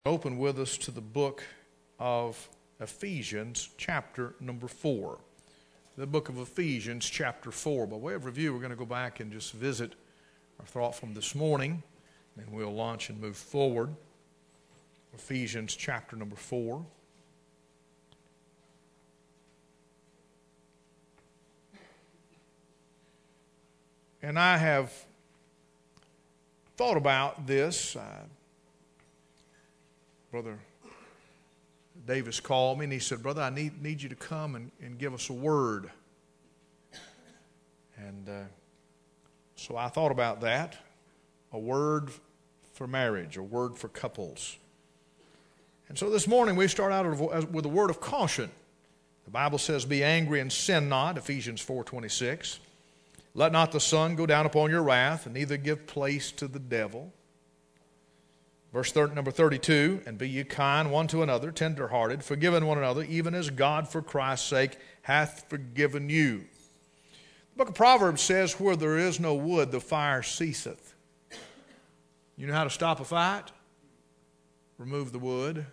Open with us to the book of Ephesians, chapter number 4. The book of Ephesians, chapter 4. By way of review, we're going to go back and just visit our thought from this morning, and we'll launch and move forward. Ephesians, chapter number 4. And I have thought about this. Brother Davis called me and he said, "Brother, I need you to come and give us a word." And so I thought about that. A word for marriage, a word for couples. And so this morning we start out with a word of caution. The Bible says, "Be angry and sin not," Ephesians 4:26. "Let not the sun go down upon your wrath, and neither give place to the devil." Verse number 32, "And be ye kind one to another, tenderhearted, forgiving one another, even as God for Christ's sake hath forgiven you." The book of Proverbs says, "Where there is no wood, the fire ceaseth." You know how to stop a fight? Remove the wood.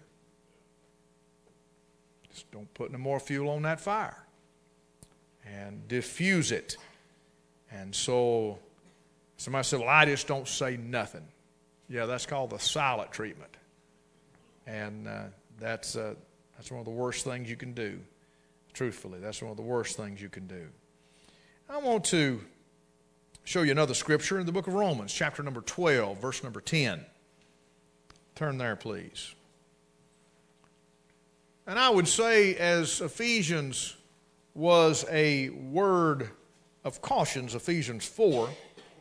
Just don't put no more fuel on that fire. And diffuse it. And so somebody said, "Well, I just don't say nothing." Yeah, that's called the silent treatment. And that's one of the worst things you can do. Truthfully, that's one of the worst things you can do. I want to show you another scripture in the book of Romans, chapter number 12, verse number 10. Turn there, please. And I would say, as Ephesians was a word of cautions, Ephesians 4,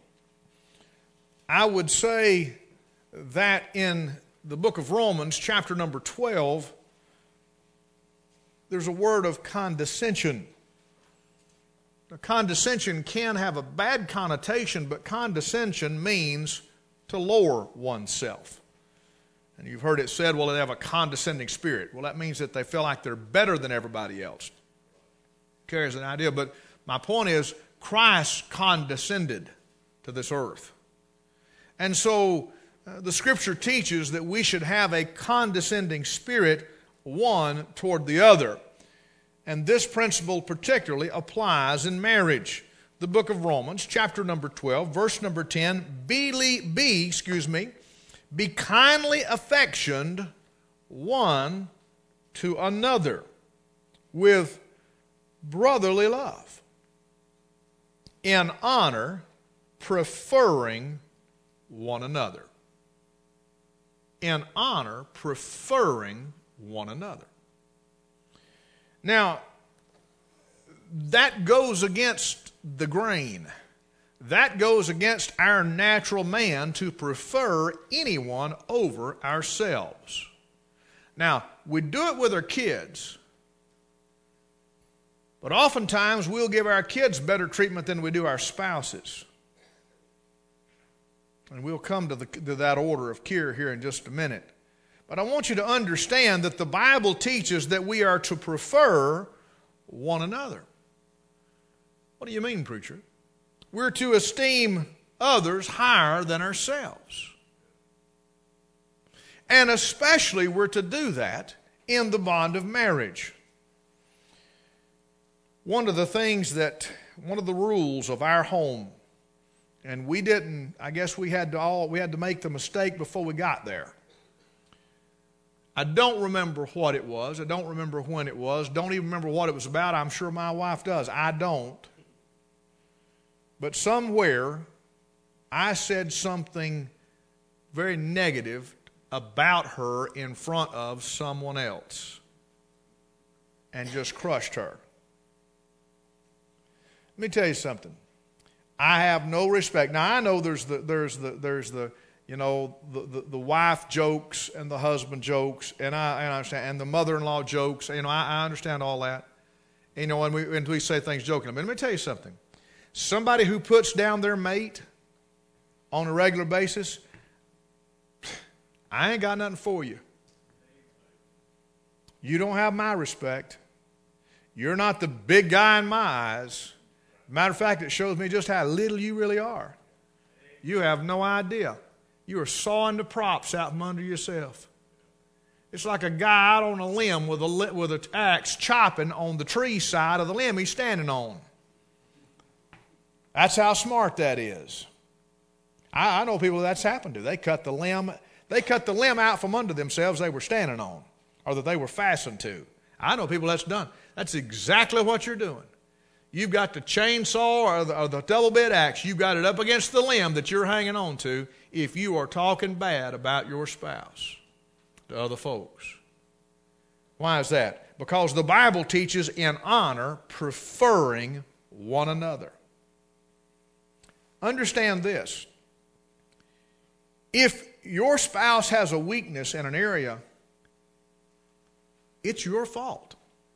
I would say that in the book of Romans, chapter number 12, there's a word of condescension. Now, condescension can have a bad connotation, but condescension means to lower oneself. And you've heard it said, well, they have a condescending spirit. Well, that means that they feel like they're better than everybody else. Carries an idea, but my point is, Christ condescended to this earth. And so the Scripture teaches that we should have a condescending spirit one toward the other. And this principle particularly applies in marriage. The book of Romans, chapter number 12, verse number 10, be kindly affectioned one to another with brotherly love, in honor, preferring one another. In honor, preferring one another. Now, that goes against the grain. That goes against our natural man to prefer anyone over ourselves. Now, we do it with our kids, but oftentimes we'll give our kids better treatment than we do our spouses. And we'll come to that order of care here in just a minute. But I want you to understand that the Bible teaches that we are to prefer one another. What do you mean, preacher? We're to esteem others higher than ourselves. And especially we're to do that in the bond of marriage. One of the rules of our home, and we didn't, I guess we had to make the mistake before we got there. I don't remember what it was. I don't remember when it was. Don't even remember what it was about. I'm sure my wife does. I don't. But somewhere I said something very negative about her in front of someone else and just crushed her. Let me tell you something. I have no respect. Now I know there's the wife jokes and the husband jokes, and I understand, and the mother-in-law jokes. I understand all that. And we say things joking. But let me tell you something. Somebody who puts down their mate on a regular basis, I ain't got nothing for you. You don't have my respect. You're not the big guy in my eyes. Matter of fact, it shows me just how little you really are. You have no idea. You are sawing the props out from under yourself. It's like a guy out on a limb with an axe chopping on the tree side of the limb he's standing on. That's how smart that is. I know people that's happened to. They cut the limb out from under themselves they were standing on, or that they were fastened to. I know people that's done. That's exactly what you're doing. You've got the chainsaw or the double bit axe. You've got it up against the limb that you're hanging on to if you are talking bad about your spouse to other folks. Why is that? Because the Bible teaches in honor, preferring one another. Understand this. If your spouse has a weakness in an area, it's your fault.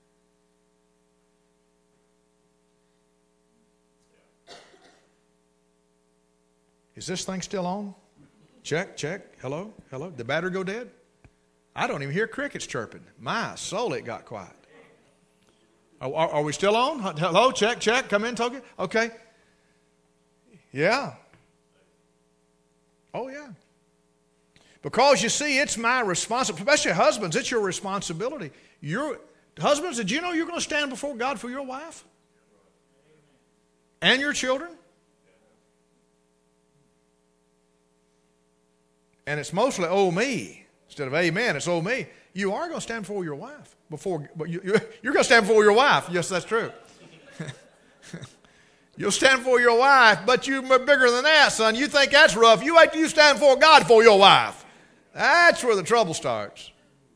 Is this thing still on? Check, check. Hello, hello. Did the battery go dead? I don't even hear crickets chirping. My soul, it got quiet. Are we still on? Hello, check, check. Come in, talk. Okay. Yeah. Oh, yeah. Because you see, it's my responsibility, especially husbands, it's your responsibility. Husbands, did you know you're going to stand before God for your wife? And your children? And it's mostly, oh, me. Instead of amen, it's oh, me. You are going to stand before your wife. You're going to stand before your wife. Yes, that's true. You'll stand before your wife, but you're bigger than that, son. You think that's rough. You wait till you stand before God for your wife. That's where the trouble starts.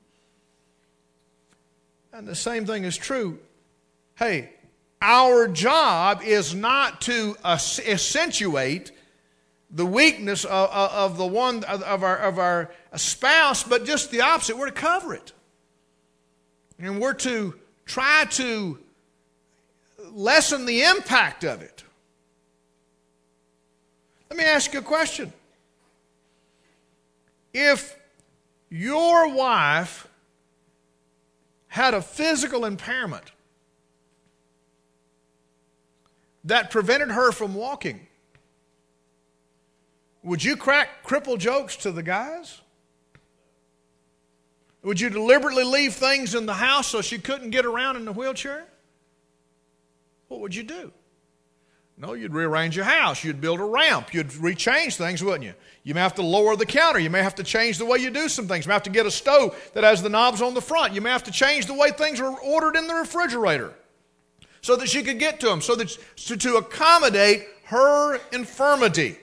And the same thing is true. Hey, our job is not to accentuate the weakness of the one of our spouse, but just the opposite. We're to cover it. And we're to try to lessen the impact of it. Let me ask you a question. If your wife had a physical impairment that prevented her from walking, would you crack cripple jokes to the guys? Would you deliberately leave things in the house so she couldn't get around in the wheelchair? What would you do? No, you'd rearrange your house. You'd build a ramp. You'd rechange things, wouldn't you? You may have to lower the counter. You may have to change the way you do some things. You may have to get a stove that has the knobs on the front. You may have to change the way things are ordered in the refrigerator so that she could get to them, to accommodate her infirmity.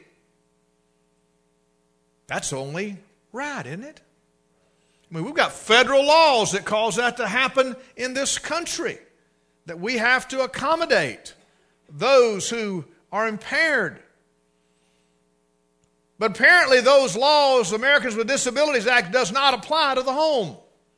That's only right, isn't it? I mean, we've got federal laws that cause that to happen in this country, that we have to accommodate those who are impaired. But apparently those laws, the Americans with Disabilities Act, does not apply to the home.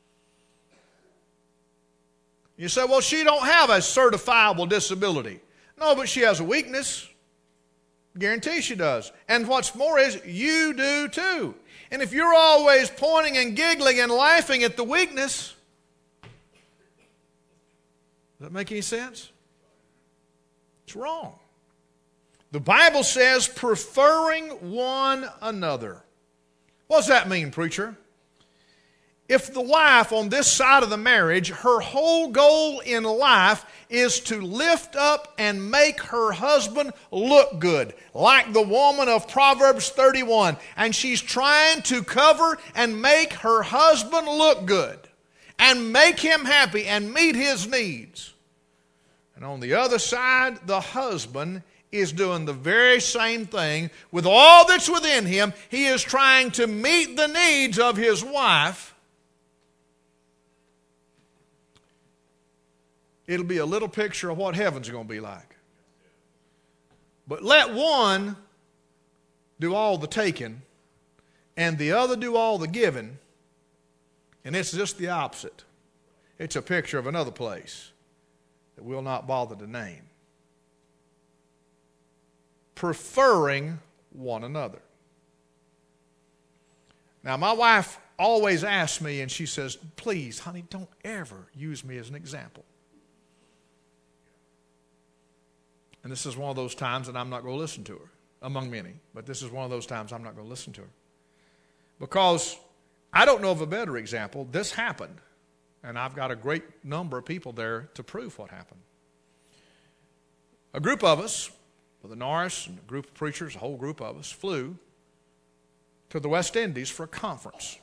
You say, well, she don't have a certifiable disability. No, but she has a weakness. Guarantee she does. And what's more is, you do too. And if you're always pointing and giggling and laughing at the weakness, does that make any sense? It's wrong. The Bible says preferring one another. What does that mean, preacher? If the wife on this side of the marriage, her whole goal in life is to lift up and make her husband look good, like the woman of Proverbs 31, and she's trying to cover and make her husband look good and make him happy and meet his needs. And on the other side, the husband is doing the very same thing with all that's within him. He is trying to meet the needs of his wife. It'll be a little picture of what heaven's going to be like. But let one do all the taking and the other do all the giving, and it's just the opposite. It's a picture of another place that we'll not bother to name. Preferring one another. Now, my wife always asks me, and she says, please, honey, don't ever use me as an example. And this is one of those times that I'm not going to listen to her, among many. But this is one of those times I'm not going to listen to her. Because I don't know of a better example. This happened, and I've got a great number of people there to prove what happened. A group of us, Brother Norris and a group of preachers, a whole group of us, flew to the West Indies for a conference.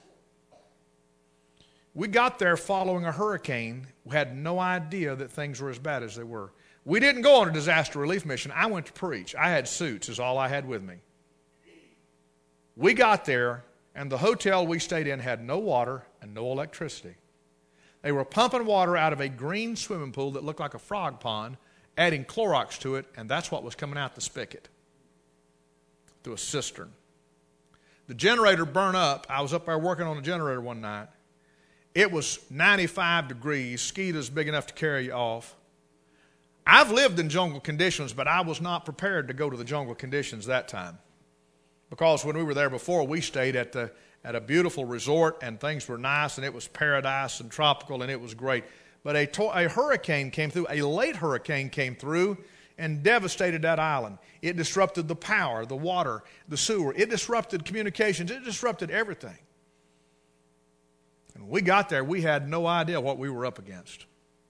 We got there following a hurricane. We had no idea that things were as bad as they were. We didn't go on a disaster relief mission. I went to preach. I had suits, is all I had with me. We got there, and the hotel we stayed in had no water and no electricity. They were pumping water out of a green swimming pool that looked like a frog pond, adding Clorox to it, and that's what was coming out the spigot through a cistern. The generator burned up. I was up there working on a generator one night. It was 95 degrees, mosquitoes big enough to carry you off. I've lived in jungle conditions, but I was not prepared to go to the jungle conditions that time. Because when we were there before, we stayed at a beautiful resort, and things were nice, and it was paradise and tropical, and it was great. But a hurricane came through, a late hurricane came through, and devastated that island. It disrupted the power, the water, the sewer. It disrupted communications. It disrupted everything. And when we got there, we had no idea what we were up against.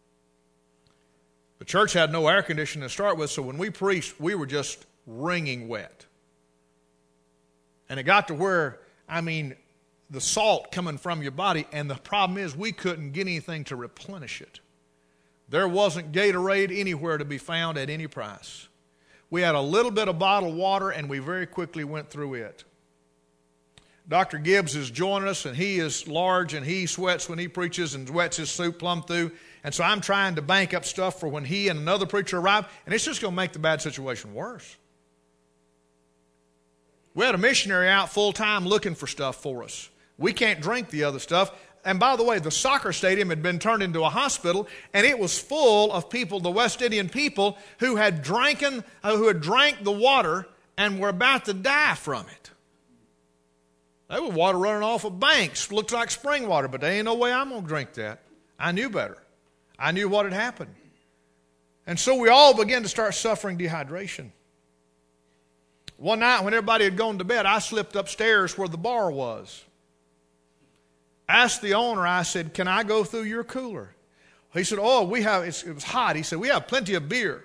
The church had no air conditioning to start with, so when we preached, we were just wringing wet. And it got to where, the salt coming from your body, and the problem is we couldn't get anything to replenish it. There wasn't Gatorade anywhere to be found at any price. We had a little bit of bottled water, and we very quickly went through it. Dr. Gibbs is joining us, and he is large, and he sweats when he preaches and wets his suit plumb through. And so I'm trying to bank up stuff for when he and another preacher arrive, and it's just going to make the bad situation worse. We had a missionary out full time looking for stuff for us. We can't drink the other stuff. And by the way, the soccer stadium had been turned into a hospital, and it was full of people, the West Indian people, who had drank the water and were about to die from it. There was water running off of banks. Looked like spring water, but there ain't no way I'm going to drink that. I knew better. I knew what had happened. And so we all began to start suffering dehydration. One night when everybody had gone to bed, I slipped upstairs where the bar was. Asked the owner, I said, "Can I go through your cooler?" He said, "Oh, it was hot." He said, "We have plenty of beer."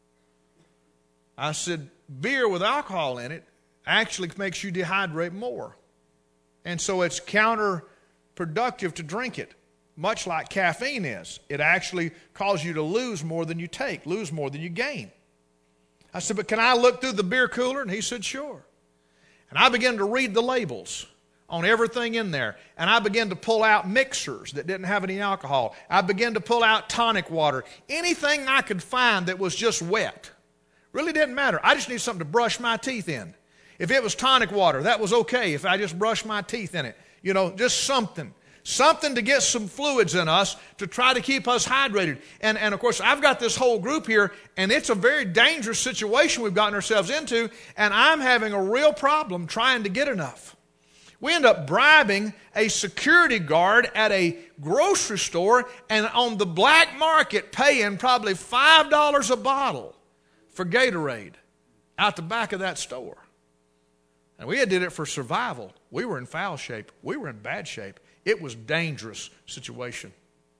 I said, "Beer with alcohol in it actually makes you dehydrate more. And so it's counterproductive to drink it, much like caffeine is. It actually causes you to lose more than you take, lose more than you gain." I said, "But can I look through the beer cooler?" And he said, "Sure." And I began to read the labels on everything in there. And I began to pull out mixers that didn't have any alcohol. I began to pull out tonic water. Anything I could find that was just wet. Really didn't matter. I just needed something to brush my teeth in. If it was tonic water, that was okay if I just brushed my teeth in it. Just something. Something to get some fluids in us to try to keep us hydrated. And of course, I've got this whole group here, and it's a very dangerous situation we've gotten ourselves into, and I'm having a real problem trying to get enough. We end up bribing a security guard at a grocery store and on the black market paying probably $5 a bottle for Gatorade out the back of that store. And we did it for survival. We were in foul shape. We were in bad shape. It was a dangerous situation.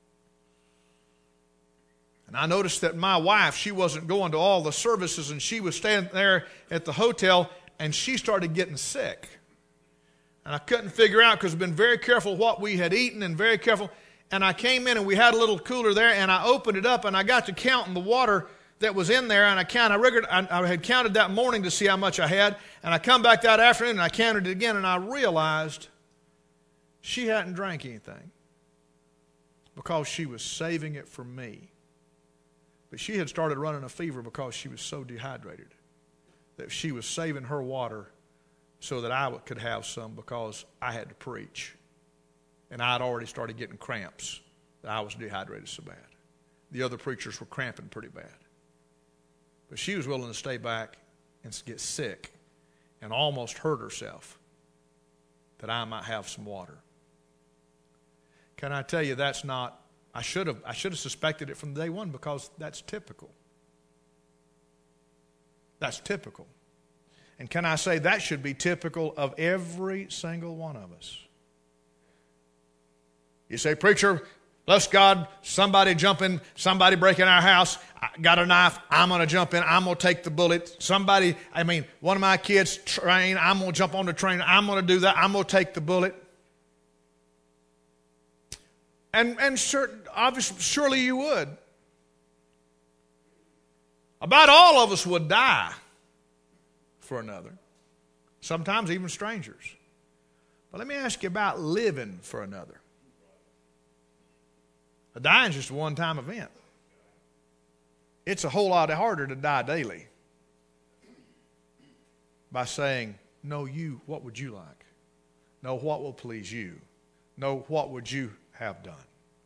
And I noticed that my wife, she wasn't going to all the services, and she was staying there at the hotel, and she started getting sick. And I couldn't figure out because I've been very careful what we had eaten and very careful. And I came in and we had a little cooler there, and I opened it up and I got to counting the water that was in there, and I had counted that morning to see how much I had, and I come back that afternoon and I counted it again, and I realized she hadn't drank anything because she was saving it for me. But she had started running a fever because she was so dehydrated that she was saving her water so that I could have some because I had to preach. And I had already started getting cramps that I was dehydrated so bad. The other preachers were cramping pretty bad. But she was willing to stay back and get sick and almost hurt herself that I might have some water. Can I tell you that's not, I should have suspected it from day one because that's typical. That's typical. And can I say that should be typical of every single one of us? You say, preacher, bless God, somebody jump in, somebody break in our house, I got a knife, I'm going to jump in, I'm going to take the bullet. One of my kids train, I'm going to jump on the train, I'm going to do that, I'm going to take the bullet. And obviously, surely you would. About all of us would die for another. Sometimes even strangers. But let me ask you about living for another. Dying is just a one-time event. It's a whole lot harder to die daily by saying, no, you, what would you like? No, what will please you? No, what would you have done?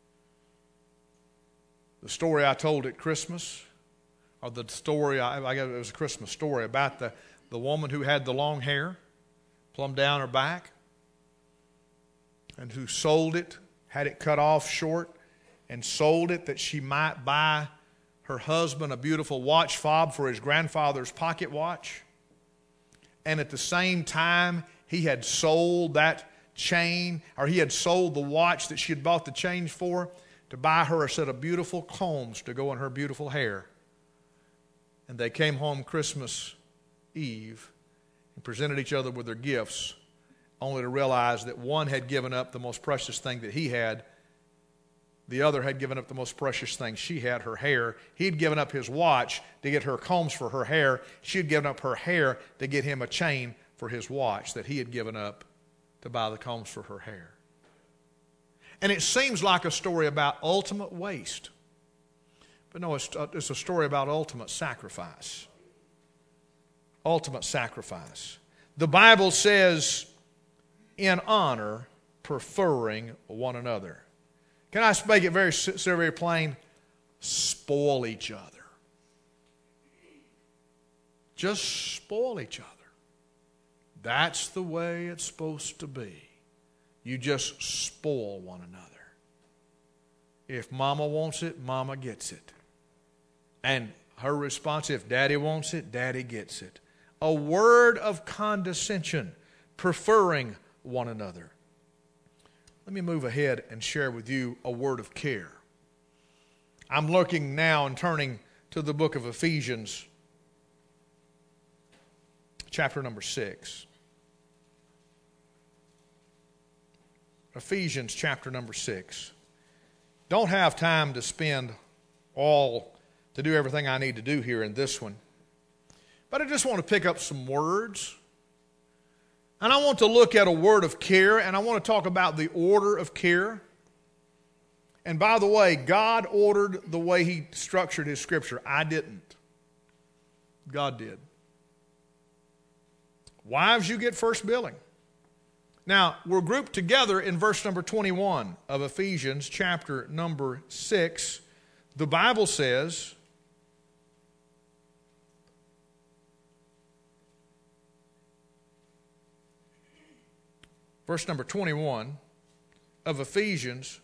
The story I told at Christmas, or the story, I guess it was a Christmas story about the woman who had the long hair plumb down her back and who sold it, had it cut off short, and sold it that she might buy her husband a beautiful watch fob for his grandfather's pocket watch. And at the same time, he had sold that chain, or he had sold the watch that she had bought the chain for to buy her a set of beautiful combs to go in her beautiful hair. And they came home Christmas Eve and presented each other with their gifts, only to realize that one had given up the most precious thing that he had. The other had given up the most precious thing she had, her hair. He'd given up his watch to get her combs for her hair. She had given up her hair to get him a chain for his watch that he had given up to buy the combs for her hair. And it seems like a story about ultimate waste. But no, it's a story about ultimate sacrifice. Ultimate sacrifice. The Bible says, in honor, preferring one another. Can I make it very plain? Spoil each other. Just spoil each other. That's the way it's supposed to be. You just spoil one another. If mama wants it, mama gets it. And her response, if daddy wants it, daddy gets it. A word of condescension, preferring one another. Let me move ahead and share with you a word of care. I'm looking now and turning to the book of Ephesians, chapter number 6. Ephesians chapter number 6. Don't have time to do everything I need to do here in this one. But I just want to pick up some words. And I want to look at a word of care, and I want to talk about the order of care. And by the way, God ordered the way He structured His Scripture. I didn't. God did. Wives, you get first billing. Now, we're grouped together in verse number 21 of Ephesians chapter number 6. The Bible says, verse number 21 of Ephesians,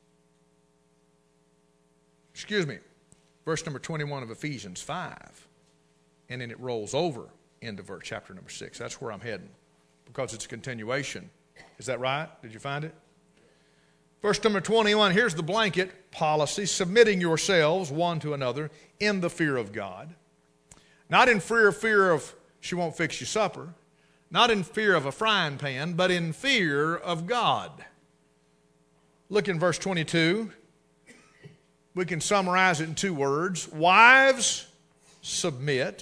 verse number 21 of Ephesians 5. And then it rolls over into chapter number 6. That's where I'm heading, because it's a continuation. Is that right? Did you find it? Verse number 21, here's the blanket policy: submitting yourselves one to another in the fear of God. Not in fear of she won't fix you supper. Not in fear of a frying pan, but in fear of God. Look in verse 22. We can summarize it in 2 words. Wives, submit.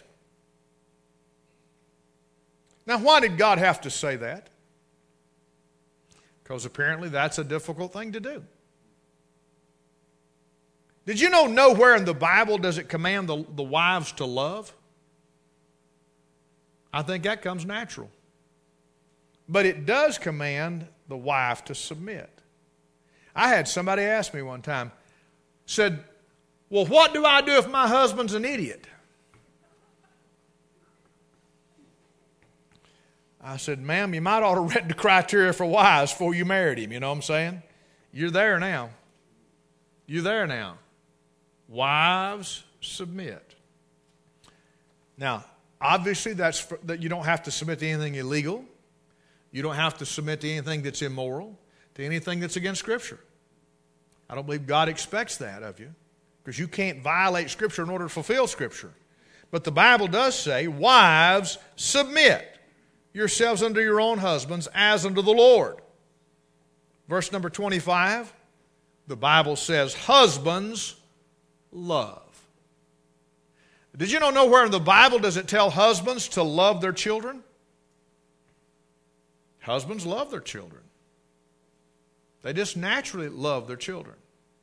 Now, why did God have to say that? Because apparently that's a difficult thing to do. Did you know nowhere in the Bible does it command the wives to love? I think that comes natural. But it does command the wife to submit. I had somebody ask me one time, said, well, what do I do if my husband's an idiot? I said, ma'am, you might ought to read the criteria for wives before you married him. You know what I'm saying? You're there now. You're there now. Wives, submit. Now, obviously, that you don't have to submit to anything illegal. You don't have to submit to anything that's immoral, to anything that's against Scripture. I don't believe God expects that of you, because you can't violate Scripture in order to fulfill Scripture. But the Bible does say, wives, submit yourselves unto your own husbands as unto the Lord. Verse number 25, the Bible says, husbands, love. Did you know nowhere in the Bible does it tell husbands to love their children? Husbands love their children. They just naturally love their children.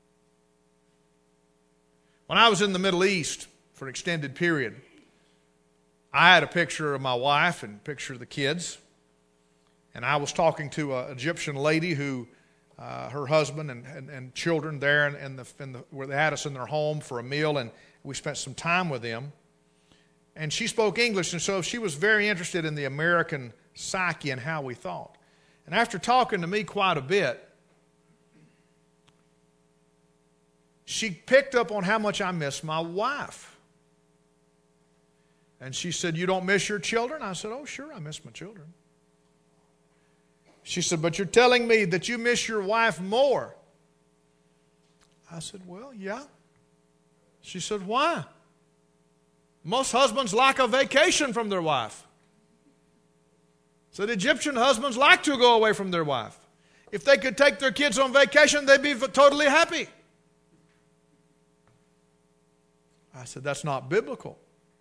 When I was in the Middle East for an extended period, I had a picture of my wife and a picture of the kids. And I was talking to an Egyptian lady who, her husband and children there where they had us in their home for a meal, and we spent some time with them. And she spoke English, and so she was very interested in the American psyche and how we thought. And after talking to me quite a bit, she picked up on how much I miss my wife. And she said, you don't miss your children? I said, oh, sure, I miss my children. She said, but you're telling me that you miss your wife more. I said, well, yeah. She said, why? Most husbands like a vacation from their wife. Said Egyptian husbands like to go away from their wife. If they could take their kids on vacation, they'd be totally happy. I said, that's not biblical.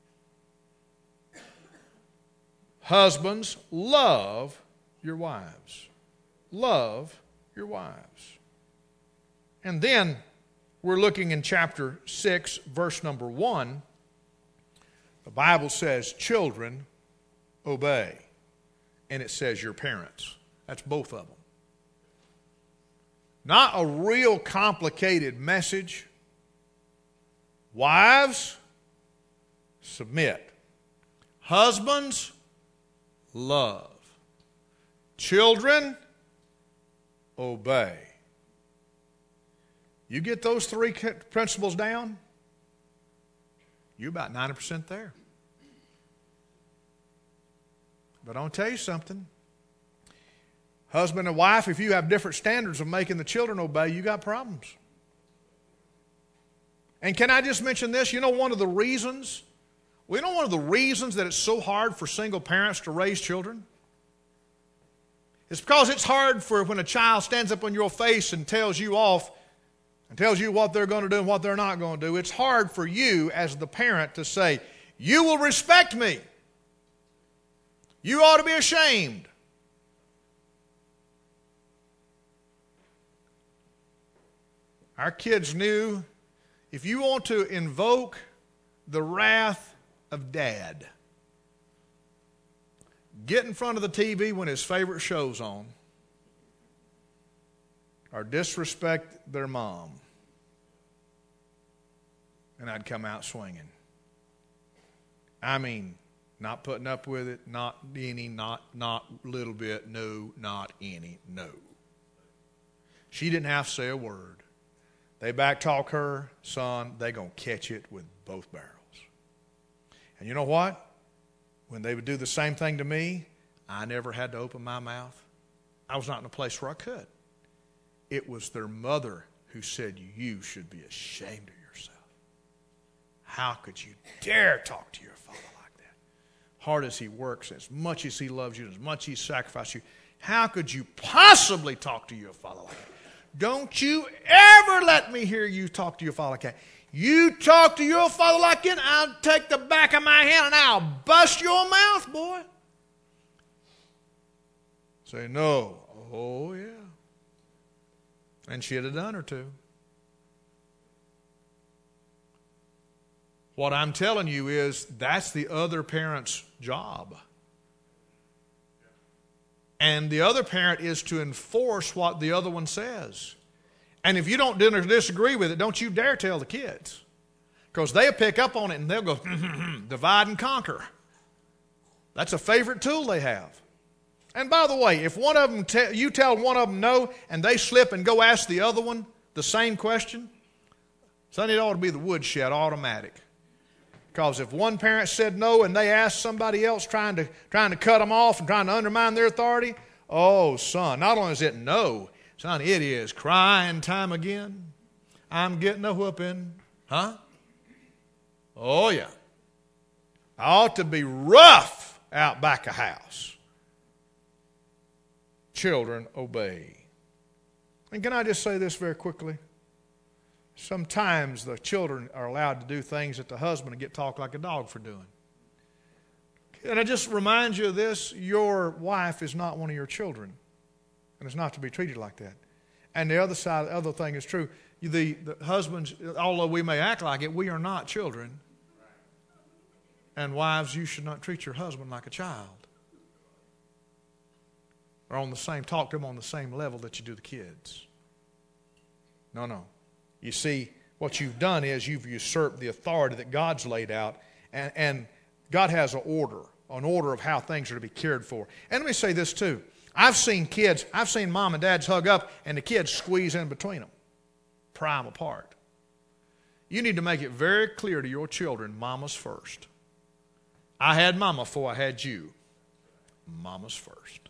Husbands, love your wives. Love your wives. And then we're looking in chapter 6, verse number 1. The Bible says, children, obey. And it says your parents. That's both of them. Not a real complicated message. Wives, submit. Husbands, love. Children, obey. You get those three principles down, you're about 90% there. But I'll tell you something. Husband and wife, if you have different standards of making the children obey, you got problems. And can I just mention this? One of the reasons that it's so hard for single parents to raise children? It's because it's hard for when a child stands up on your face and tells you off and tells you what they're going to do and what they're not going to do. It's hard for you as the parent to say, you will respect me. You ought to be ashamed. Our kids knew if you want to invoke the wrath of Dad, get in front of the TV when his favorite show's on, or disrespect their mom, and I'd come out swinging. I mean, not putting up with it, not any, not little bit, no, not any, no. She didn't have to say a word. They backtalk her, son, they going to catch it with both barrels. And you know what? When they would do the same thing to me, I never had to open my mouth. I was not in a place where I could. It was their mother who said, you should be ashamed of yourself. How could you dare talk to your father like that? Hard as he works, as much as he loves you, as much as he sacrificed you, how could you possibly talk to your father like that? Don't you ever let me hear you talk to your father like that. You talk to your father like that, I'll take the back of my hand and I'll bust your mouth, boy. Say, no. Oh, yeah. And she'd have done her to. What I'm telling you is that's the other parent's job. And the other parent is to enforce what the other one says. And if you don't disagree with it, don't you dare tell the kids. Because they'll pick up on it and they'll go, divide and conquer. That's a favorite tool they have. And by the way, if one of them you tell one of them no, and they slip and go ask the other one the same question, son, it ought to be the woodshed automatic. Because if one parent said no and they asked somebody else trying to cut them off and trying to undermine their authority, oh, son, not only is it no, Son, it is crying time again. I'm getting a whooping. Huh? Oh, yeah. I ought to be rough out back of house. Children, obey. And can I just say this very quickly? Sometimes the children are allowed to do things that the husband get talked like a dog for doing. And I just remind you of this, your wife is not one of your children. And it's not to be treated like that. And the other thing is true. The husbands, although we may act like it, we are not children. And wives, you should not treat your husband like a child. Or talk to them on the same level that you do the kids. No. You see, what you've done is you've usurped the authority that God's laid out. And God has an order of how things are to be cared for. And let me say this too. I've seen mom and dads hug up and the kids squeeze in between them. Pry them apart. You need to make it very clear to your children, mama's first. I had mama before I had you. Mama's first.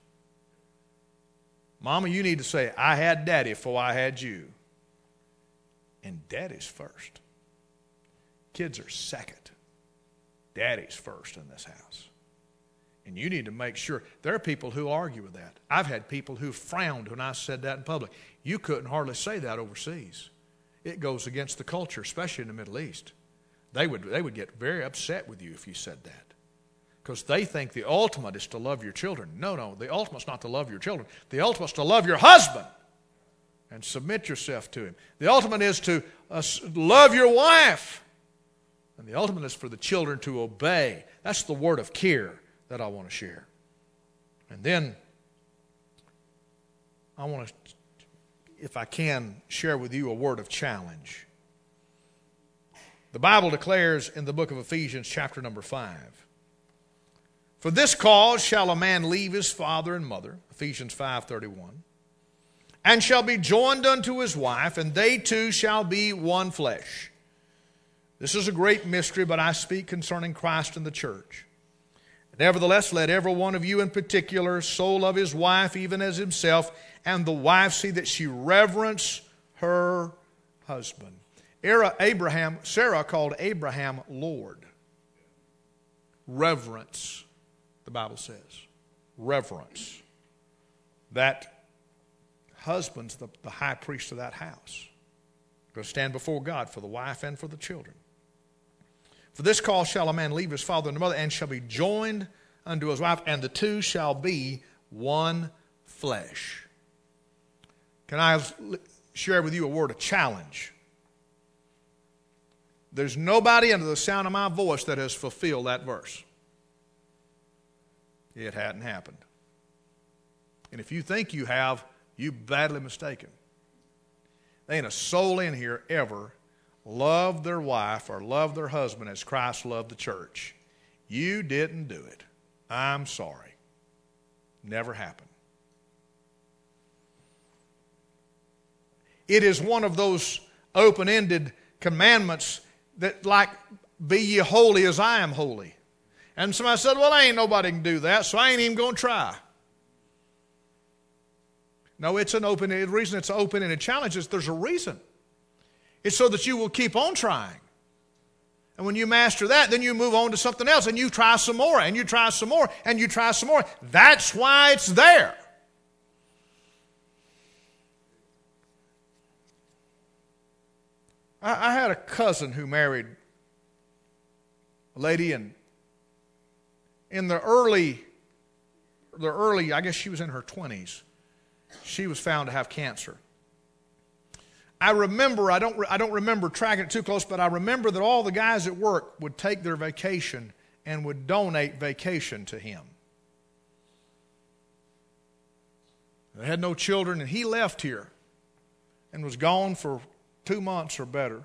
Mama, you need to say, I had daddy before I had you. And daddy's first. Kids are second. Daddy's first in this house. And you need to make sure. There are people who argue with that. I've had people who frowned when I said that in public. You couldn't hardly say that overseas. It goes against the culture, especially in the Middle East. They would get very upset with you if you said that. Because they think the ultimate is to love your children. No, the ultimate's not to love your children. The ultimate's to love your husband and submit yourself to him. The ultimate is to love your wife. And the ultimate is for the children to obey. That's the word of care that I want to share. And then I want to, if I can, share with you a word of challenge. The Bible declares in the book of Ephesians, chapter number 5, for this cause shall a man leave his father and mother, Ephesians 5:31, and shall be joined unto his wife, and they two shall be one flesh. This is a great mystery, but I speak concerning Christ and the church. Nevertheless, let every one of you in particular so love his wife even as himself, and the wife see that she reverence her husband. Sarah called Abraham Lord. Reverence, the Bible says. Reverence. That husband's the high priest of that house. Going to stand before God for the wife and for the children. For this cause shall a man leave his father and mother, and shall be joined unto his wife, and the two shall be one flesh. Can I share with you a word of challenge? There's nobody under the sound of my voice that has fulfilled that verse. It hadn't happened. And if you think you have, you're badly mistaken. There ain't a soul in here ever loved their wife or loved their husband as Christ loved the church. You didn't do it. I'm sorry. Never happened. It is one of those open-ended commandments that, like, be ye holy as I am holy. And somebody said, well, ain't nobody can do that, so I ain't even going to try. No, it's an open-ended. The reason it's an open-ended challenge is there's a reason. It's so that you will keep on trying. And when you master that, then you move on to something else, and you try some more, and you try some more, and you try some more. That's why it's there. I had a cousin who married a lady, and in the early, I guess she was in her 20s, she was found to have cancer. I remember, I don't remember tracking it too close, but I remember that all the guys at work would take their vacation and would donate vacation to him. They had no children, and he left here and was gone for 2 months or better.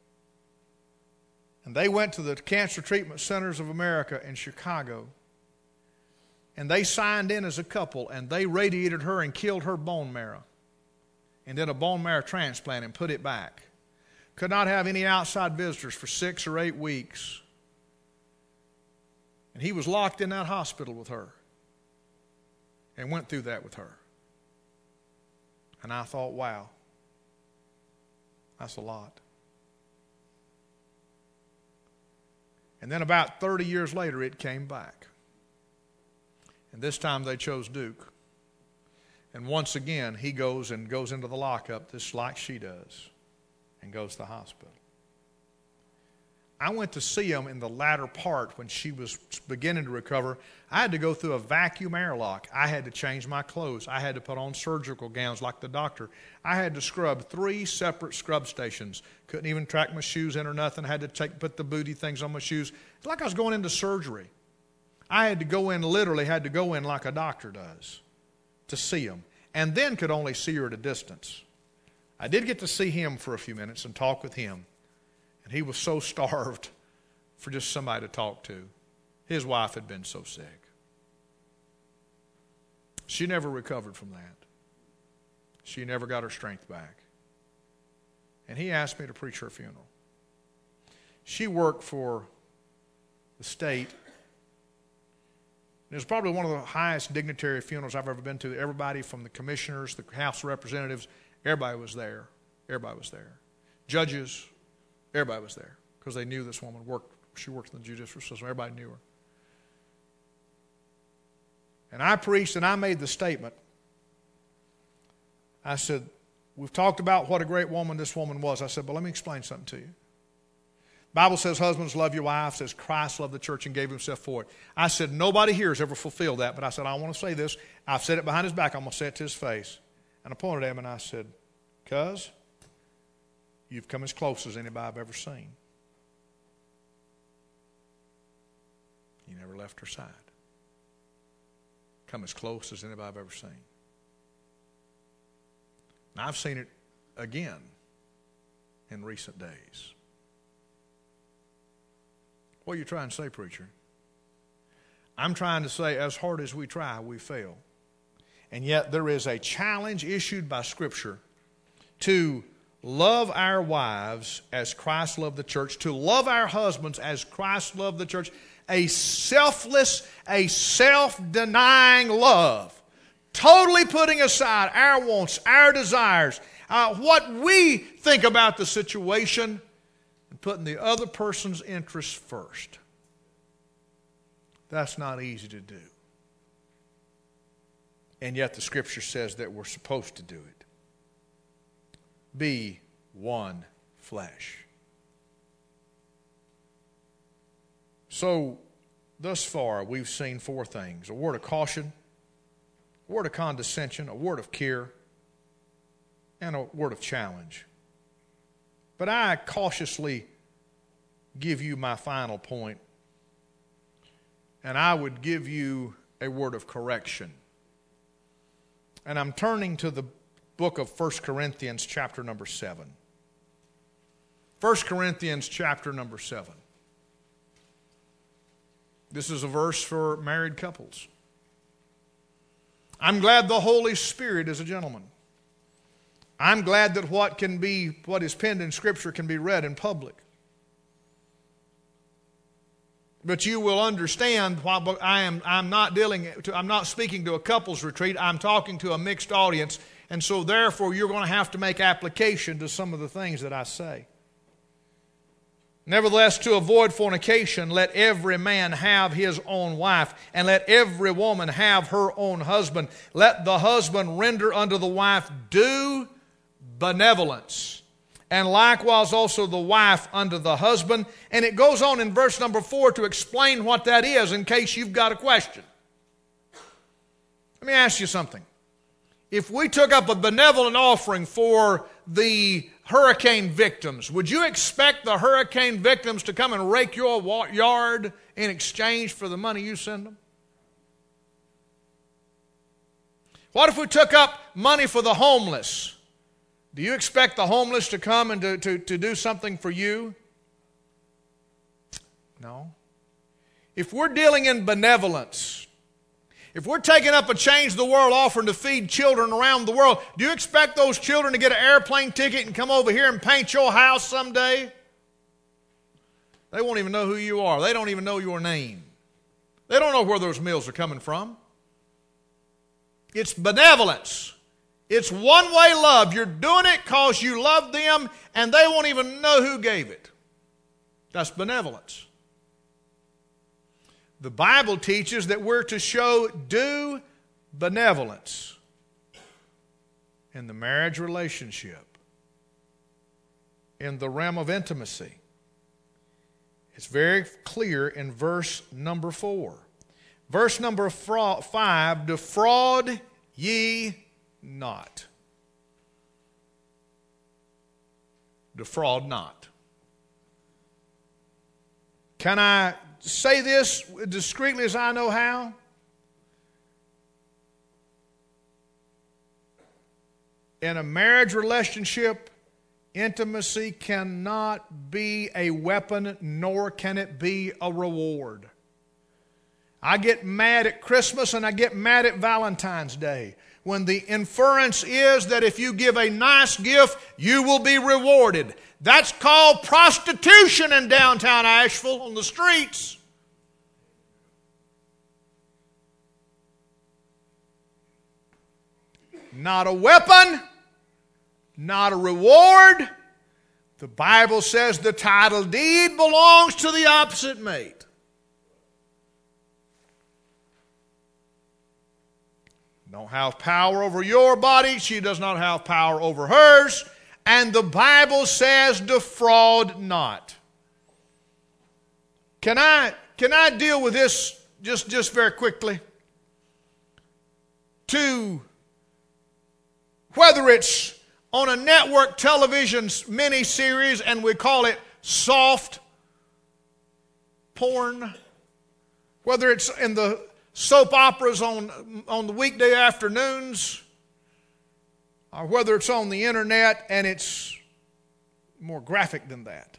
And they went to the Cancer Treatment Centers of America in Chicago, and they signed in as a couple, and they radiated her and killed her bone marrow, and did a bone marrow transplant and put it back. Could not have any outside visitors for 6 or 8 weeks. And he was locked in that hospital with her and went through that with her. And I thought, wow, that's a lot. And then about 30 years later, it came back. And this time they chose Duke. And once again, he goes into the lockup just like she does and goes to the hospital. I went to see him in the latter part when she was beginning to recover. I had to go through a vacuum airlock. I had to change my clothes. I had to put on surgical gowns like the doctor. I had to scrub 3 separate scrub stations. Couldn't even track my shoes in or nothing. Had to put the booty things on my shoes. It's like I was going into surgery. I had to go in, literally had to go in like a doctor does to see him. And then could only see her at a distance. I did get to see him for a few minutes and talk with him. And he was so starved for just somebody to talk to. His wife had been so sick. She never recovered from that. She never got her strength back. And he asked me to preach her funeral. She worked for the state. It was probably one of the highest dignitary funerals I've ever been to. Everybody from the commissioners, the House of Representatives, everybody was there. Everybody was there. Judges, everybody was there because they knew this woman worked. She worked in the judicial system. Everybody knew her. And I preached and I made the statement. I said, we've talked about what a great woman this woman was. I said, but let me explain something to you. The Bible says, husbands, love your wives as Christ loved the church and gave himself for it. I said, nobody here has ever fulfilled that. But I said, I want to say this. I've said it behind his back. I'm going to say it to his face. And I pointed at him and I said, cuz, you've come as close as anybody I've ever seen. You never left her side. Come as close as anybody I've ever seen. And I've seen it again in recent days. What are you trying to say, preacher? I'm trying to say, as hard as we try, we fail. And yet there is a challenge issued by Scripture to love our wives as Christ loved the church, to love our husbands as Christ loved the church, a selfless, a self-denying love, totally putting aside our wants, our desires, what we think about the situation, and putting the other person's interests first. That's not easy to do. And yet the Scripture says that we're supposed to do it. Be one flesh. So, thus far, we've seen 4 things. A word of caution, a word of condescension, a word of care, and a word of challenge. But I cautiously give you my final point, and I would give you a word of correction. And I'm turning to the book of 1 Corinthians chapter number 7. 1 Corinthians chapter number 7. This is a verse for married couples. I'm glad the Holy Spirit is a gentleman. I'm glad that what is penned in Scripture can be read in public. But you will understand why I'm not speaking to a couples retreat. I'm talking to a mixed audience, and so therefore you're going to have to make application to some of the things that I say. Nevertheless, to avoid fornication, let every man have his own wife, and let every woman have her own husband. Let the husband render unto the wife due benevolence, and likewise also the wife unto the husband. And it goes on in verse number 4 to explain what that is in case you've got a question. Let me ask you something. If we took up a benevolent offering for the hurricane victims, would you expect the hurricane victims to come and rake your yard in exchange for the money you send them? What if we took up money for the homeless? Do you expect the homeless to come and to do something for you? No. If we're dealing in benevolence, if we're taking up a Change the World offering to feed children around the world, do you expect those children to get an airplane ticket and come over here and paint your house someday? They won't even know who you are. They don't even know your name. They don't know where those meals are coming from. It's benevolence. It's one-way love. You're doing it because you love them and they won't even know who gave it. That's benevolence. The Bible teaches that we're to show due benevolence in the marriage relationship, in the realm of intimacy. It's very clear in verse number 4. Verse number 5, defraud ye not. Defraud not. Can I say this discreetly as I know how? In a marriage relationship, intimacy cannot be a weapon, nor can it be a reward. I get mad at Christmas and I get mad at Valentine's Day when the inference is that if you give a nice gift, you will be rewarded. That's called prostitution in downtown Asheville on the streets. Not a weapon, not a reward. The Bible says the title deed belongs to the opposite mate. Don't have power over your body. She does not have power over hers. And the Bible says defraud not. Can I deal with this just very quickly? Whether it's on a network television miniseries and we call it soft porn, whether it's in the soap operas on the weekday afternoons, or whether it's on the internet and it's more graphic than that.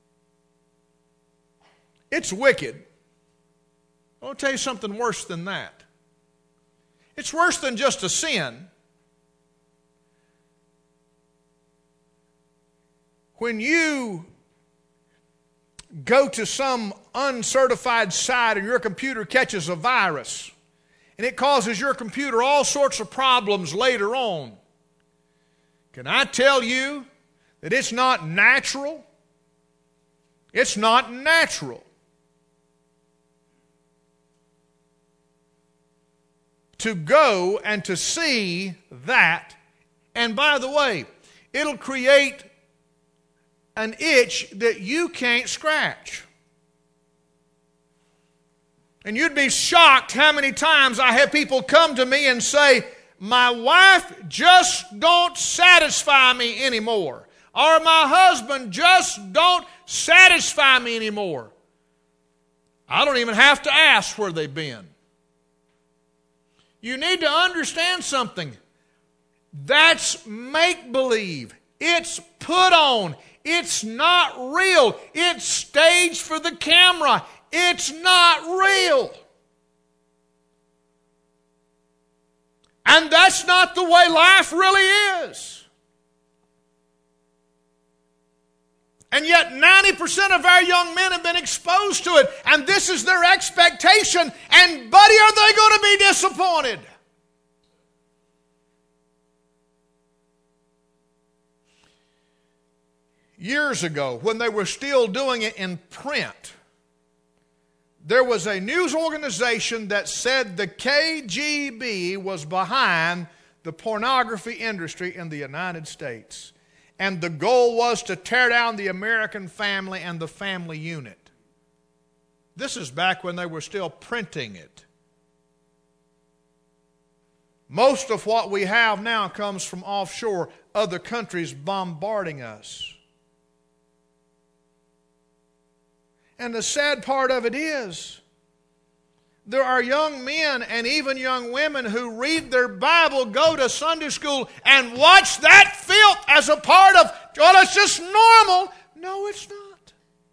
It's wicked. I'll tell you something worse than that. It's worse than just a sin. When you go to some uncertified site and your computer catches a virus and it causes your computer all sorts of problems later on, can I tell you that it's not natural? It's not natural to go and to see that. And by the way, it'll create an itch that you can't scratch. And you'd be shocked how many times I have people come to me and say, my wife just don't satisfy me anymore. Or my husband just don't satisfy me anymore. I don't even have to ask where they've been. You need to understand something. That's make-believe. It's put on. It's not real. It's staged for the camera. It's not real. And that's not the way life really is. And yet 90% of our young men have been exposed to it. And this is their expectation. And buddy, are they going to be disappointed? Years ago, when they were still doing it in print, there was a news organization that said the KGB was behind the pornography industry in the United States. And the goal was to tear down the American family and the family unit. This is back when they were still printing it. Most of what we have now comes from offshore, other countries bombarding us. And the sad part of it is, there are young men and even young women who read their Bible, go to Sunday school, and watch that filth as a part of, well, it's just normal. No, it's not.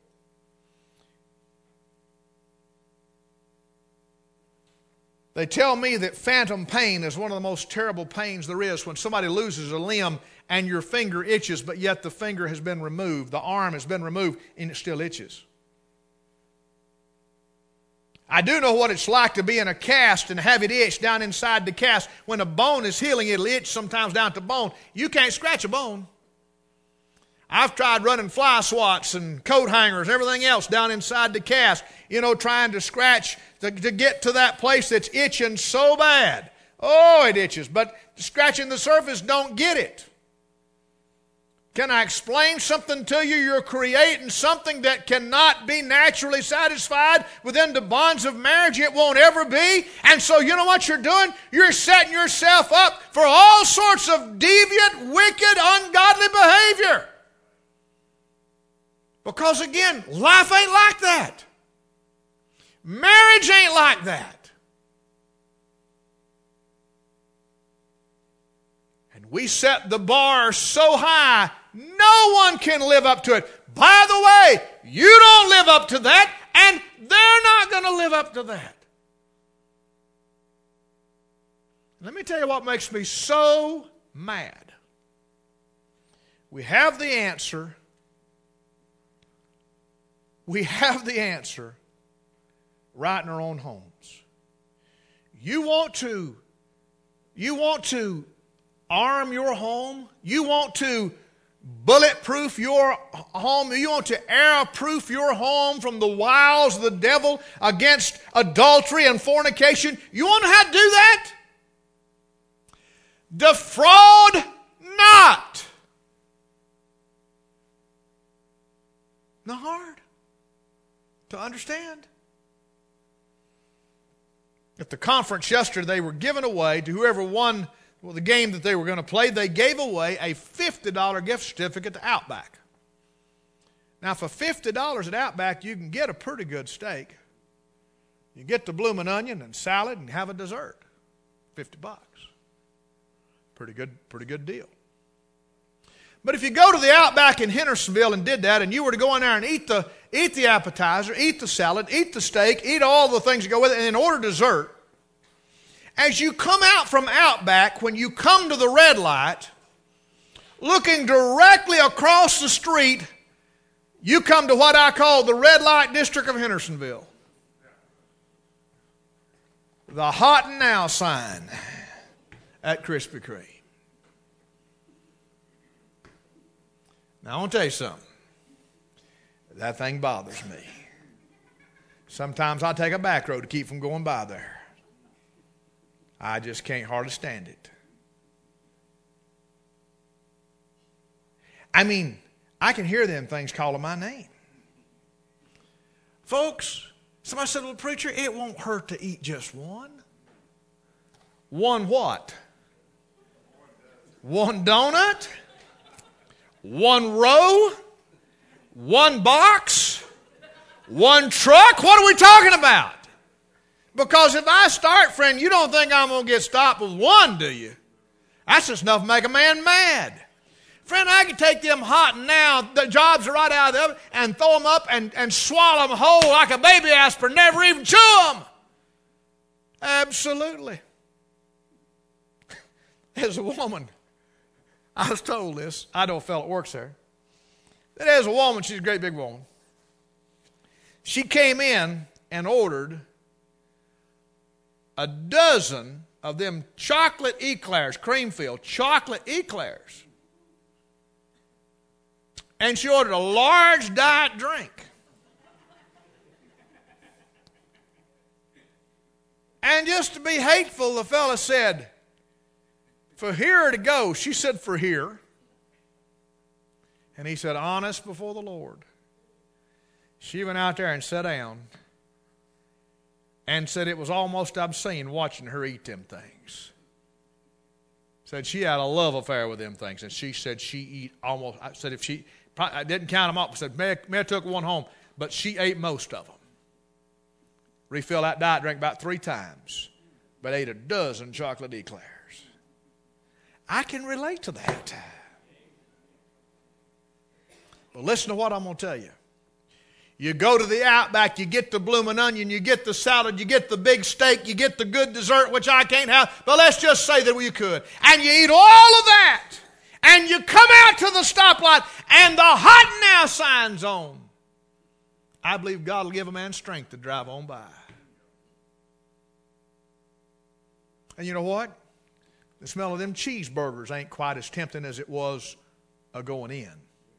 They tell me that phantom pain is one of the most terrible pains there is, when somebody loses a limb and your finger itches, but yet the finger has been removed, the arm has been removed, and it still itches. I do know what it's like to be in a cast and have it itch down inside the cast. When a bone is healing, it'll itch sometimes down to bone. You can't scratch a bone. I've tried running fly swats and coat hangers and everything else down inside the cast, trying to scratch to get to that place that's itching so bad. Oh, it itches, but scratching the surface don't get it. Can I explain something to you? You're creating something that cannot be naturally satisfied within the bonds of marriage. It won't ever be. And so you know what you're doing? You're setting yourself up for all sorts of deviant, wicked, ungodly behavior. Because again, life ain't like that. Marriage ain't like that. And we set the bar so high, no one can live up to it. By the way, you don't live up to that, and they're not going to live up to that. Let me tell you what makes me so mad. We have the answer. We have the answer right in our own homes. You want to arm your home? You want to bulletproof your home? You want to air-proof your home from the wiles of the devil against adultery and fornication? You want to know how to do that? Defraud not. Not hard to understand. At the conference yesterday, they were giving away to whoever won the game that they were going to play. They gave away a $50 gift certificate to Outback. Now, for $50 at Outback, you can get a pretty good steak. You get the bloomin' onion and salad and have a dessert. $50. Pretty good deal. But if you go to the Outback in Hendersonville and did that, and you were to go in there and eat the appetizer, eat the salad, eat the steak, eat all the things that go with it, and then order dessert, as you come out from Outback, when you come to the red light, looking directly across the street, you come to what I call the red light district of Hendersonville. The Hot and Now sign at Krispy Kreme. Now, I want to tell you something. That thing bothers me. Sometimes I take a back road to keep from going by there. I just can't hardly stand it. I mean, I can hear them things calling my name. Folks, somebody said, well, preacher, it won't hurt to eat just one. One what? One donut? One row? One box? One truck? What are we talking about? Because if I start, friend, you don't think I'm going to get stopped with one, do you? That's just enough to make a man mad. Friend, I can take them hot and now, the jobs are right out of the oven, and throw them up and swallow them whole like a baby aspirin, never even chew them. Absolutely. There's a woman, I was told this, I know a fellow that works there. There's a woman, she's a great big woman. She came in and ordered a dozen of them chocolate eclairs, cream-filled chocolate eclairs. And she ordered a large diet drink. And just to be hateful, the fella said, for here to go, she said, for here. And he said, honest before the Lord. She went out there and sat down and said it was almost obscene watching her eat them things. Said she had a love affair with them things. And she said she eat almost, I said if she, I didn't count them up. I said, may have took one home, but she ate most of them. Refilled that diet drink about 3 times, but ate a dozen chocolate eclairs. I can relate to that. But listen to what I'm going to tell you. You go to the Outback, you get the bloomin' onion, you get the salad, you get the big steak, you get the good dessert, which I can't have, but let's just say that you could. And you eat all of that, and you come out to the stoplight, and the Hot Now sign's on. I believe God will give a man strength to drive on by. And you know what? The smell of them cheeseburgers ain't quite as tempting as it was going in.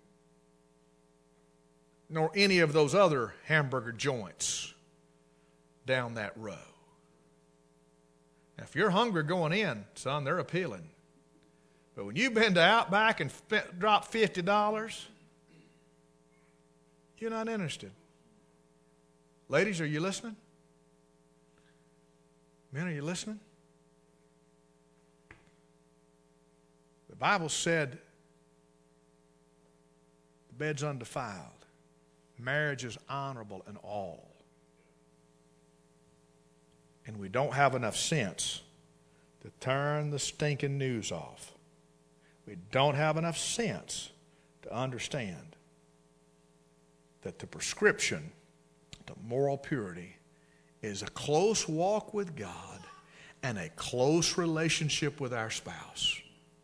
Nor any of those other hamburger joints down that row. Now, if you're hungry going in, son, they're appealing. But when you've been to Outback and dropped $50, you're not interested. Ladies, are you listening? Men, are you listening? The Bible said the bed's undefiled. Marriage is honorable in all. And we don't have enough sense to turn the stinking news off. We don't have enough sense to understand that the prescription to moral purity is a close walk with God and a close relationship with our spouse.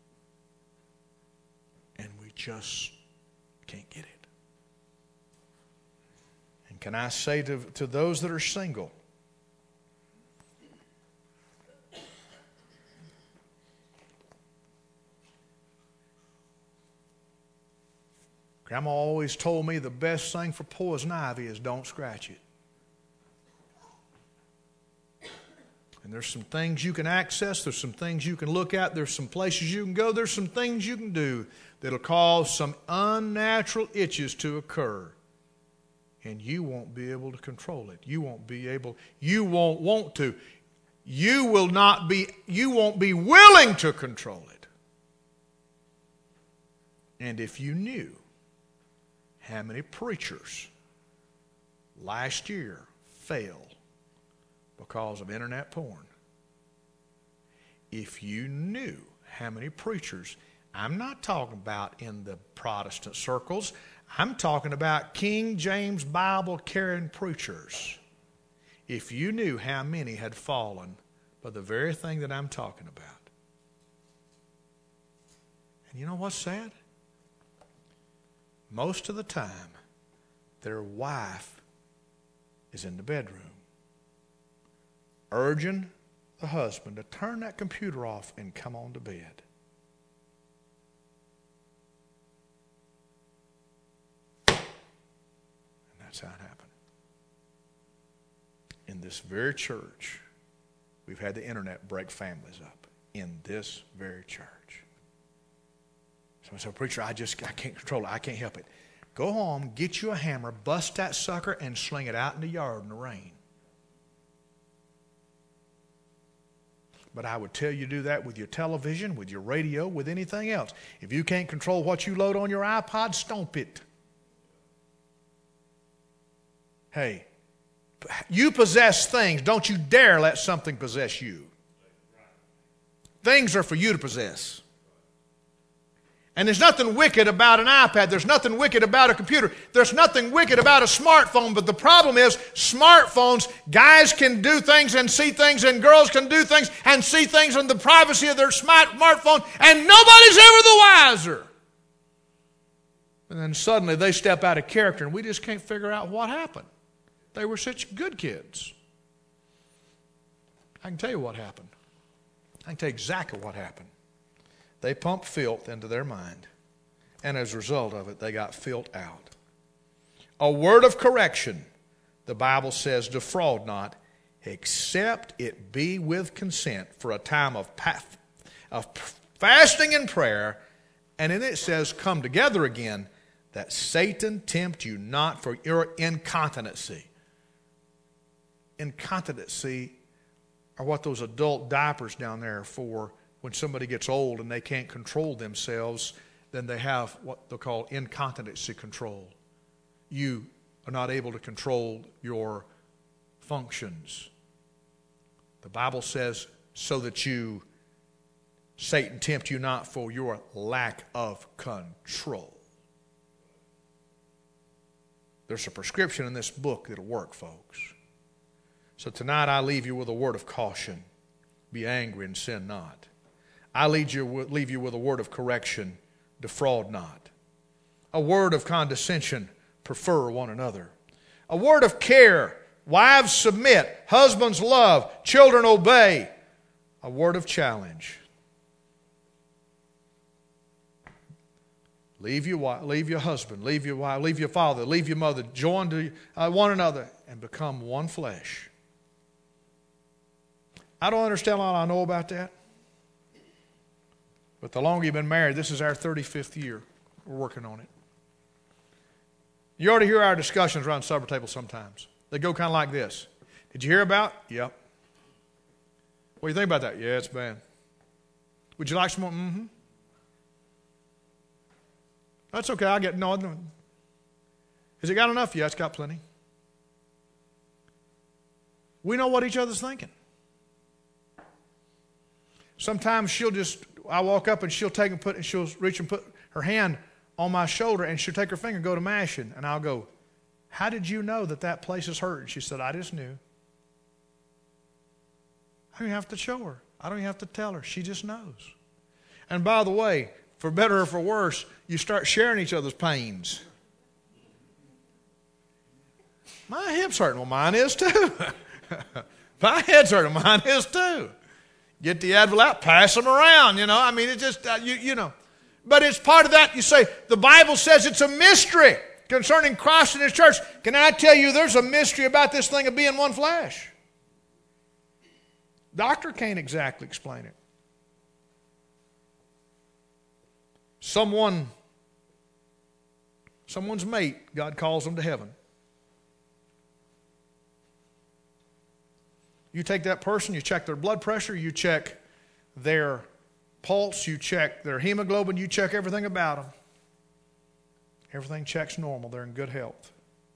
And we just can't get it. And can I say to those that are single, Grandma always told me the best thing for poison ivy is don't scratch it. And there's some things you can access. There's some things you can look at. There's some places you can go. There's some things you can do that'll cause some unnatural itches to occur. And you won't be able to control it. You won't want to. You won't be willing to control it. And if you knew how many preachers last year fell because of internet porn. If you knew how many preachers, I'm not talking about in the Protestant circles, I'm talking about King James Bible carrying preachers. If you knew how many had fallen by the very thing that I'm talking about. And you know what's sad? Most of the time, their wife is in the bedroom, urging the husband to turn that computer off and come on to bed. And that's how it happened. In this very church, we've had the internet break families up. In this very church. Somebody said, preacher, I can't control it. I can't help it. Go home, get you a hammer, bust that sucker, and sling it out in the yard in the rain. But I would tell you to do that with your television, with your radio, with anything else. If you can't control what you load on your iPod, stomp it. Hey, you possess things. Don't you dare let something possess you. Things are for you to possess. And there's nothing wicked about an iPad. There's nothing wicked about a computer. There's nothing wicked about a smartphone. But the problem is, smartphones, guys can do things and see things, and girls can do things and see things in the privacy of their smartphone, and nobody's ever the wiser. And then suddenly they step out of character, and we just can't figure out what happened. They were such good kids. I can tell you what happened. I can tell you exactly what happened. They pumped filth into their mind, and as a result of it, they got filth out. A word of correction, the Bible says, defraud not, except it be with consent for a time of fasting and prayer, and then it says, come together again, that Satan tempt you not for your incontinency. Incontinency are what those adult diapers down there are for. When somebody gets old and they can't control themselves, then they have what they'll call incontinency control. You are not able to control your functions. The Bible says, so that Satan tempt you not for your lack of control. There's a prescription in this book that'll work, folks. So tonight I leave you with a word of caution. Be angry and sin not. I leave you with a word of correction. Defraud not. A word of condescension. Prefer one another. A word of care. Wives submit. Husbands love. Children obey. a word of challenge. Leave your wife, leave your husband, leave your wife, leave your father, leave your mother, join to one another and become one flesh. I don't understand all I know about that. But the longer you've been married, this is our 35th year. We're working on it. You ought to hear our discussions around the supper table sometimes. They go kind of like this. Did you hear about? Yep. What do you think about that? Yeah, it's bad. Would you like some more? Mm-hmm. That's okay. I'll get no. Has it got enough? Yeah, it's got plenty. We know what each other's thinking. Sometimes I walk up and she'll she'll reach and put her hand on my shoulder and she'll take her finger and go to mashing. And I'll go, how did you know that place is hurt? And she said, I just knew. I don't even have to show her. I don't even have to tell her. She just knows. And by the way, for better or for worse, you start sharing each other's pains. My hip's hurting. Well, mine is too. My head's hurting. Mine is too. Get the Advil out, pass them around, I mean, it's just, But it's part of that. You say, the Bible says it's a mystery concerning Christ and His church. Can I tell you there's a mystery about this thing of being one flesh? Doctor can't exactly explain it. Someone's mate, God calls them to heaven. You take that person, you check their blood pressure, you check their pulse, you check their hemoglobin, you check everything about them. Everything checks normal. They're in good health.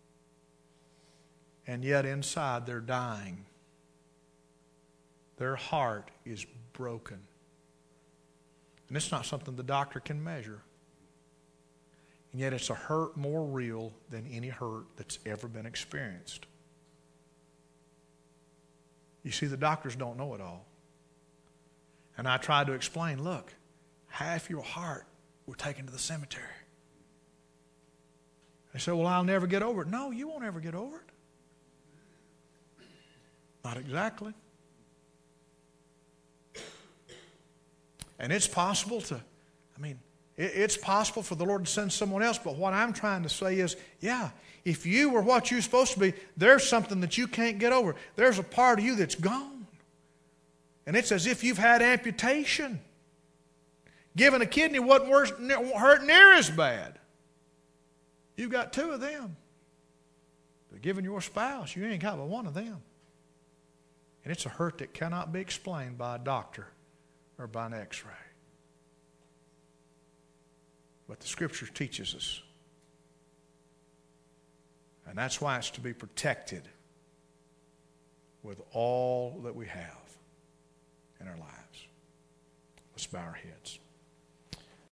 And yet inside they're dying. Their heart is broken. And it's not something the doctor can measure. And yet it's a hurt more real than any hurt that's ever been experienced. You see, the doctors don't know it all. And I tried to explain, look, half your heart were taken to the cemetery. They said, well, I'll never get over it. No, you won't ever get over it. Not exactly. And it's possible it's possible for the Lord to send someone else, but what I'm trying to say is, if you were what you're supposed to be, there's something that you can't get over. There's a part of you that's gone. And it's as if you've had amputation. Giving a kidney won't hurt near as bad. You've got two of them. But giving your spouse, you ain't got but one of them. And it's a hurt that cannot be explained by a doctor or by an x-ray. But the Scripture teaches us. And that's why it's to be protected with all that we have in our lives. Let's bow our heads.